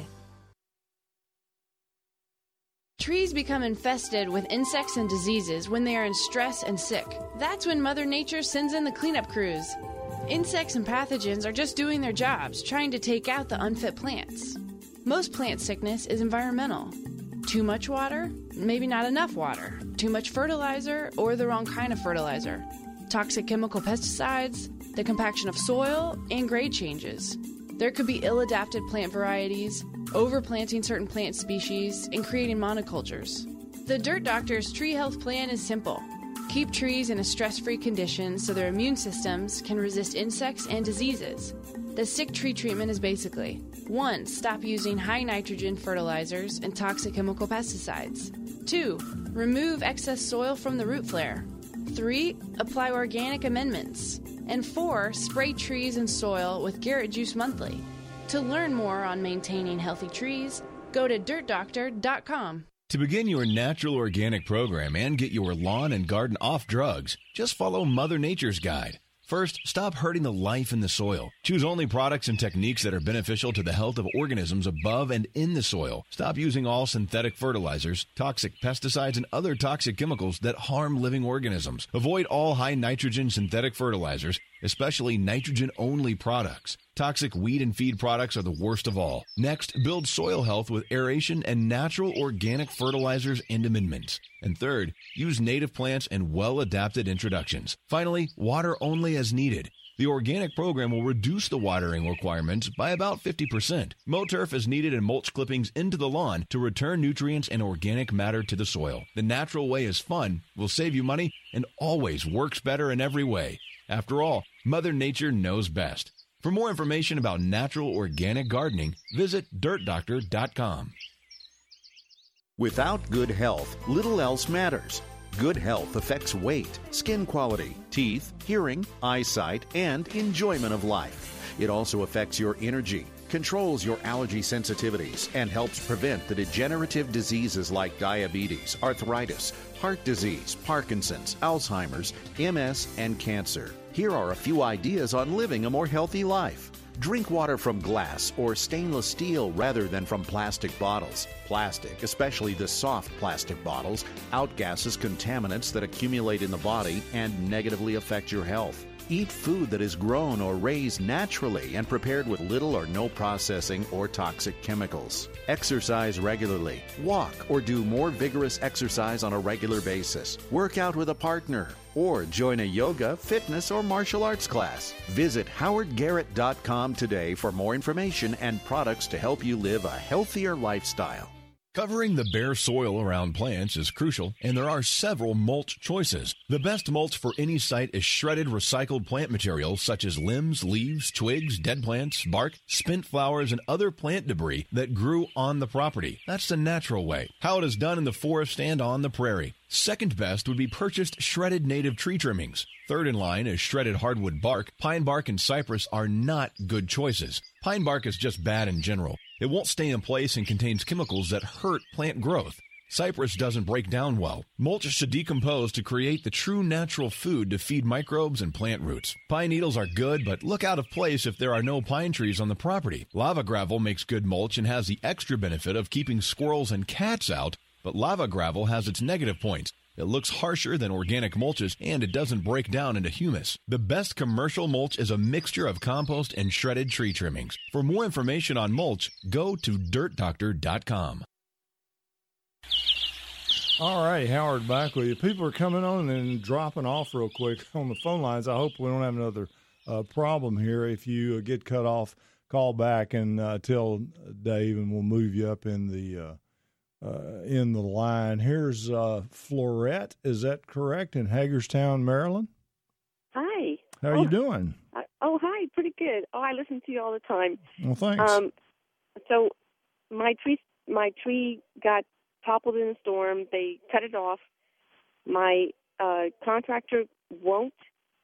Trees become infested with insects and diseases when they are in stress and sick. That's when Mother Nature sends in the cleanup crews. Insects and pathogens are just doing their jobs, trying to take out the unfit plants. Most plant sickness is environmental. Too much water, maybe not enough water. Too much fertilizer or the wrong kind of fertilizer. Toxic chemical pesticides, the compaction of soil, and grade changes. There could be ill-adapted plant varieties, overplanting certain plant species, and creating monocultures. The Dirt Doctor's tree health plan is simple. Keep trees in a stress-free condition so their immune systems can resist insects and diseases. The sick tree treatment is basically: one. Stop using high nitrogen fertilizers and toxic chemical pesticides. two. Remove excess soil from the root flare. three. Apply organic amendments. And four. Spray trees and soil with Garrett Juice monthly. To learn more on maintaining healthy trees, go to dirt doctor dot com. To begin your natural organic program and get your lawn and garden off drugs, just follow Mother Nature's guide. First, stop hurting the life in the soil. Choose only products and techniques that are beneficial to the health of organisms above and in the soil. Stop using all synthetic fertilizers, toxic pesticides, and other toxic chemicals that harm living organisms. Avoid all high nitrogen synthetic fertilizers, especially nitrogen-only products. Toxic weed and feed products are the worst of all. Next, build soil health with aeration and natural organic fertilizers and amendments. And third, use native plants and well-adapted introductions. Finally, water only as needed. The organic program will reduce the watering requirements by about fifty percent. Moturf is needed in mulch clippings into the lawn to return nutrients and organic matter to the soil. The natural way is fun, will save you money, and always works better in every way. After all, Mother Nature knows best. For more information about natural organic gardening, visit dirt doctor dot com. Without good health, little else matters. Good health affects weight, skin quality, teeth, hearing, eyesight, and enjoyment of life. It also affects your energy, controls your allergy sensitivities, and helps prevent the degenerative diseases like diabetes, arthritis, heart disease, Parkinson's, Alzheimer's, M S, and cancer. Here are a few ideas on living a more healthy life. Drink water from glass or stainless steel rather than from plastic bottles. Plastic, especially the soft plastic bottles, outgasses contaminants that accumulate in the body and negatively affect your health. Eat food that is grown or raised naturally and prepared with little or no processing or toxic chemicals. Exercise regularly. Walk or do more vigorous exercise on a regular basis. Work out with a partner or join a yoga, fitness, or martial arts class. Visit howard garrett dot com today for more information and products to help you live a healthier lifestyle. Covering the bare soil around plants is crucial, and there are several mulch choices. The best mulch for any site is shredded recycled plant material such as limbs, leaves, twigs, dead plants, bark, spent flowers, and other plant debris that grew on the property. That's the natural way, how it is done in the forest and on the prairie. Second best would be purchased shredded native tree trimmings. Third in line is shredded hardwood bark. Pine bark and cypress are not good choices. Pine bark is just bad in general. It won't stay in place and contains chemicals that hurt plant growth. Cypress doesn't break down well. Mulch should decompose to create the true natural food to feed microbes and plant roots. Pine needles are good, but look out of place if there are no pine trees on the property. Lava gravel makes good mulch and has the extra benefit of keeping squirrels and cats out, but lava gravel has its negative points. It looks harsher than organic mulches, and it doesn't break down into humus. The best commercial mulch is a mixture of compost and shredded tree trimmings. For more information on mulch, go to dirt doctor dot com. All right, Howard, back with you. People are coming on and dropping off real quick on the phone lines. I hope we don't have another uh, problem here. If you uh, get cut off, call back and uh, tell Dave, and we'll move you up in the uh, uh, in the line. Here's uh, Florette. Is that correct? In Hagerstown, Maryland. Hi. How are oh, you doing? I, oh, hi. Pretty good. Oh, I listen to you all the time. Well, thanks. Um, so my tree, my tree got toppled in a storm. They cut it off. My uh, contractor won't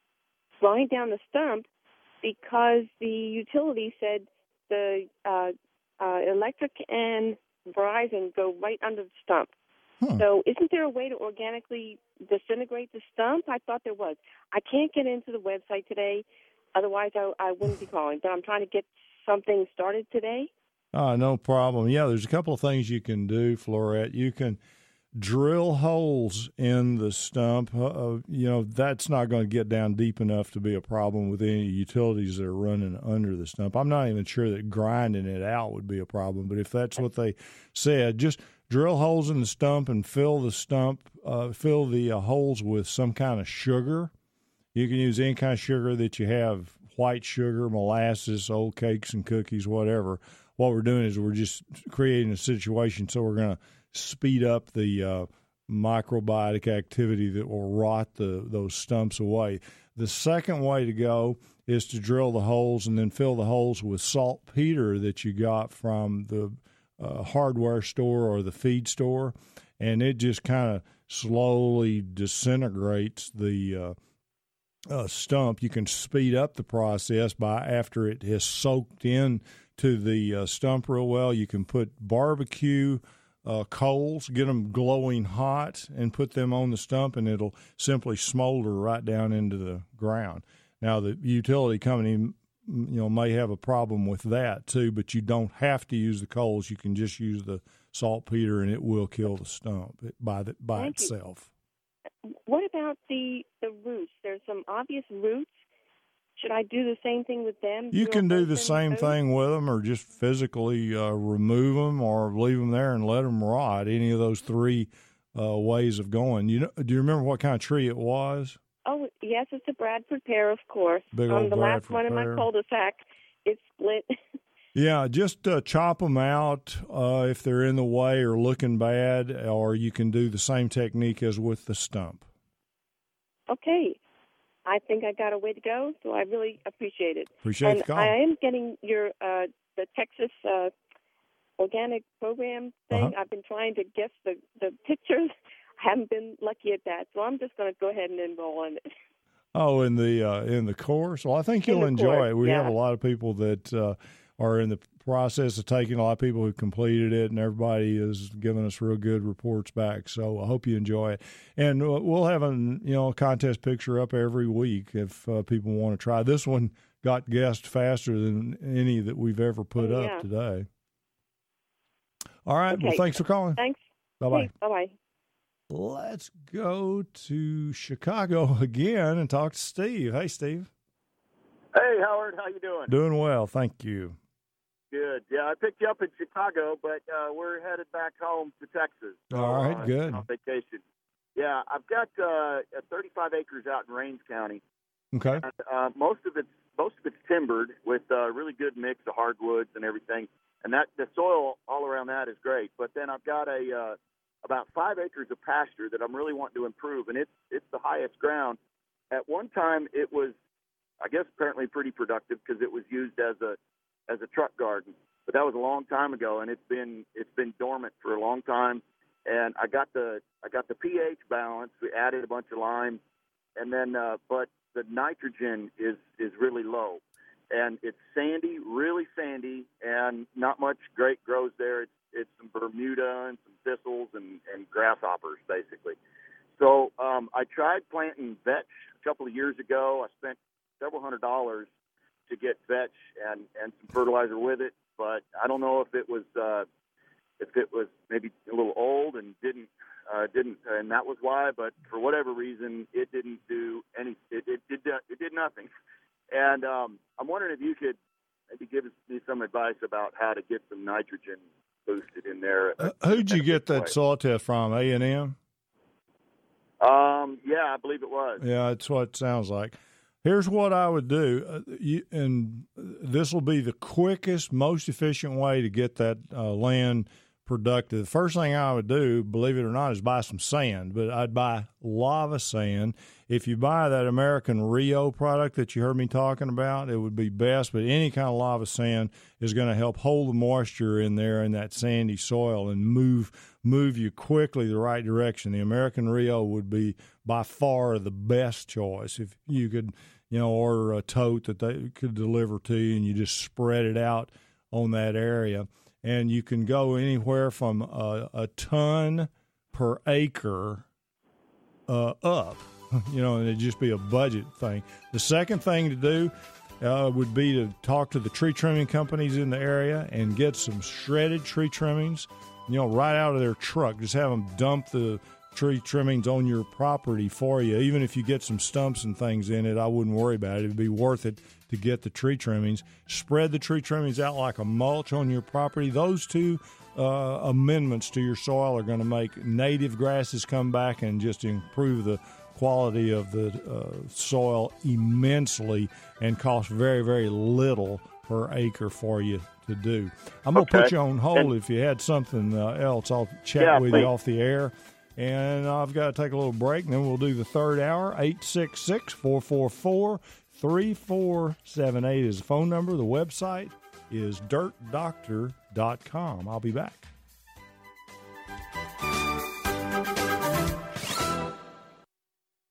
grind down the stump because the utility said the uh, uh, electric and Verizon go right under the stump. Hmm. So isn't there a way to organically disintegrate the stump? I thought there was. I can't get into the website today. Otherwise, I, I wouldn't be calling. But I'm trying to get something started today. Uh, no problem. Yeah, there's a couple of things you can do, Florette. You can drill holes in the stump. Uh, you know, that's not going to get down deep enough to be a problem with any utilities that are running under the stump. I'm not even sure that grinding it out would be a problem, but if that's what they said, just drill holes in the stump and fill the stump, uh, fill the uh, holes with some kind of sugar. You can use any kind of sugar that you have, white sugar, molasses, old cakes and cookies, whatever. What we're doing is we're just creating a situation so we're going to speed up the uh, microbiotic activity that will rot the those stumps away. The second way to go is to drill the holes and then fill the holes with saltpeter that you got from the uh, hardware store or the feed store, and it just kind of slowly disintegrates the uh, uh, stump. You can speed up the process by after it has soaked in to the uh, stump real well. You can put barbecue uh, coals, get them glowing hot, and put them on the stump, and it'll simply smolder right down into the ground. Now, the utility company, you know, may have a problem with that too, but you don't have to use the coals. You can just use the saltpeter, and it will kill the stump by the, by Thank itself. You. What about the the roots? There's some obvious roots. Should I do the same thing with them? You can do the same those? thing with them, or just physically uh, remove them, or leave them there and let them rot. Any of those three uh, ways of going. You know, do you remember what kind of tree it was? Oh, yes, it's a Bradford pear, of course. Big um, old the last Bradford one in my pear. cul-de-sac, it's split. Yeah, just uh, chop them out uh, if they're in the way or looking bad, or you can do the same technique as with the stump. Okay. I think I got a way to go, so I really appreciate it. Appreciate and the call. I am getting your uh, the Texas uh, organic program thing. Uh-huh. I've been trying to guess the, the pictures. I haven't been lucky at that, so I'm just going to go ahead and enroll in it. Oh, in the uh, in the course? Well, I think In you'll the enjoy course, it. We yeah. have a lot of people that uh, are in the process of taking, a lot of people who completed it, and everybody is giving us real good reports back. So I hope you enjoy it. And we'll have a you know a contest picture up every week if uh, people want to try. This one got guessed faster than any that we've ever put Oh, up yeah. today. All right. Okay. Well, thanks for calling. Thanks. Bye-bye. Hey, bye-bye. Let's go to Chicago again and talk to Steve. Hey, Steve. Hey, Howard, how you doing? Doing well, thank you. Good. Yeah, I picked you up in Chicago, but uh, we're headed back home to Texas. So, All right, uh, good. On vacation. Yeah, I've got uh, thirty-five acres out in Rains County. Okay. And, uh, most of it's most of it's timbered with a really good mix of hardwoods and everything, and that the soil all around that is great. But then I've got a uh, about five acres of pasture that I'm really wanting to improve, and it's it's the highest ground. At one time, it was, I guess, apparently pretty productive because it was used as a as a truck garden. But that was a long time ago, and it's been it's been dormant for a long time. And I got the I got the pH balance. We added a bunch of lime, and then uh, but the nitrogen is is really low, and it's sandy, really sandy, and not much great grows there. It's it's some Bermuda and some thistles and, and grasshoppers basically. So um, I tried planting vetch a couple of years ago. I spent several hundred dollars to get vetch and, and some fertilizer with it, but I don't know if it was uh, if it was maybe a little old and didn't uh, didn't and that was why. But for whatever reason, it didn't do any. It it did it did nothing. And um, I'm wondering if you could maybe give me some advice about how to get some nitrogen boosted in there. Uh, who'd you get that soil test from? A and M? Um, yeah, I believe it was. Yeah, that's what it sounds like. Here's what I would do, uh, you, and this will be the quickest, most efficient way to get that uh, land productive. The first thing I would do, believe it or not, is buy some sand, but I'd buy lava sand. If you buy that American Rio product that you heard me talking about, it would be best, but any kind of lava sand is going to help hold the moisture in there in that sandy soil and move move you quickly the right direction. The American Rio would be by far the best choice. If you could, you know, order a tote that they could deliver to you and you just spread it out on that area. And you can go anywhere from a, a ton per acre uh, up, you know, and it'd just be a budget thing. The second thing to do uh, would be to talk to the tree trimming companies in the area and get some shredded tree trimmings, you know, right out of their truck. Just have them dump the tree trimmings on your property for you. Even if you get some stumps and things in it, I wouldn't worry about it. It'd be worth it to get the tree trimmings. Spread the tree trimmings out like a mulch on your property. Those two uh, amendments to your soil are going to make native grasses come back and just improve the quality of the uh, soil immensely and cost very, very little per acre for you to do. I'm going to Okay. put you on hold. And- If you had something uh, else, I'll chat Yeah, with please. you off the air. And I've got to take a little break, and then we'll do the third hour. eight six six, four four four, three four seven eight is the phone number. The website is dirt doctor dot com. I'll be back.